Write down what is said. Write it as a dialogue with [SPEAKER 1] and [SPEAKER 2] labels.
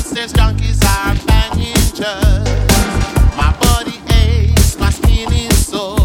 [SPEAKER 1] Gangsters, junkies are banging drugs. My body aches, my skin is sore.